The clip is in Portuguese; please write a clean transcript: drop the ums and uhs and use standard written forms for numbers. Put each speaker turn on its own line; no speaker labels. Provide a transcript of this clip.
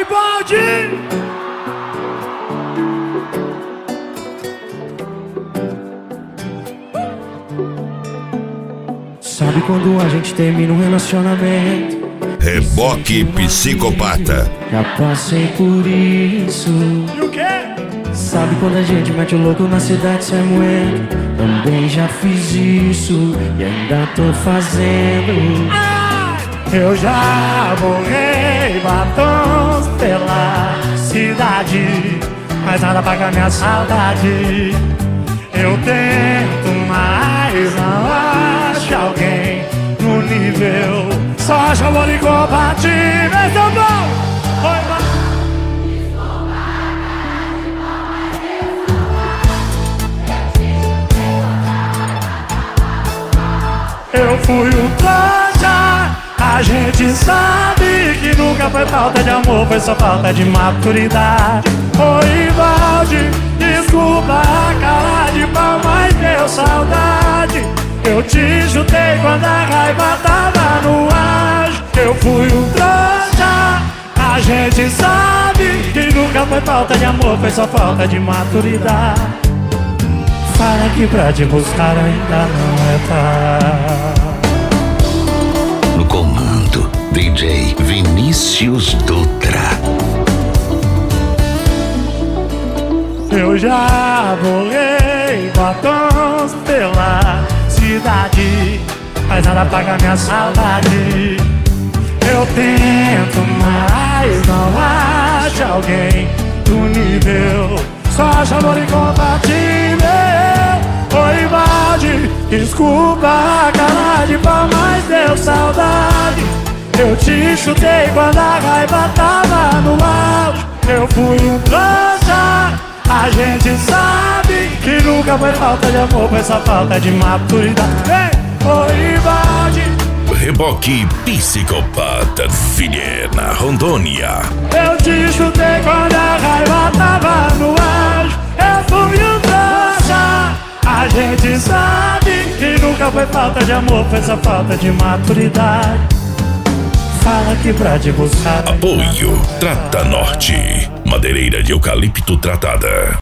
Oi, Baldi! Sabe quando a gente termina um relacionamento?
Reboque Psicopata.
Já passei por isso.
E o quê?
Sabe quando a gente mete o louco na cidade sem moeda? Também já fiz isso e ainda tô fazendo.
Eu já borrei batons pela cidade, mas nada paga minha saudade. Eu tento, mas não acho alguém no nível. Só acho amor incompatível. Então bom, oi, eu fui um trouxa. A gente sabe que nunca foi falta de amor, foi só falta de maturidade. Oi, Valde, desculpa a cara de pau, mas deu saudade. Eu te chutei quando a raiva tava no ar. Eu fui um trouxa. A gente sabe que nunca foi falta de amor, foi só falta de maturidade. Fala que pra te buscar ainda não é tarde.
No comando, DJ Vinícius Dutra.
Eu já borrei batons pela cidade, mas nada paga minha saudade. Eu tento, mas não acho alguém do nível. Só acho amor incompatível. Oi, Valde, desculpa a cara de pau, mas deu saudade. Eu te chutei quando a raiva tava no auge. Eu fui um trouxa. A gente sabe que nunca foi falta de amor, foi só falta de maturidade. Oi, Valde.
Reboque Psicopata, Vilhena, Rondônia.
Eu te chutei quando a raiva tava no auge. Eu fui um trouxa. A gente sabe que nunca foi falta de amor, foi só falta de maturidade. Fala que pra te buscar.
Apoio Trata Norte, madeireira de eucalipto tratada.